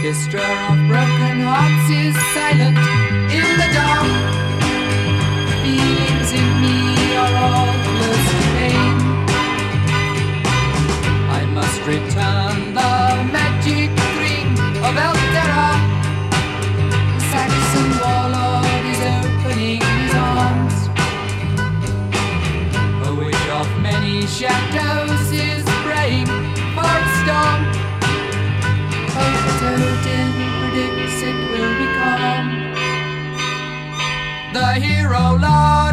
orchestra of broken hearts is silent in the dark. Feelings in me are all close to pain. I must return the magic ring of Eltera. The Saxon warlord is opening his arms. A witch of many shadows is praying for a storm. But Odin predicts it will be calm. The hero Lord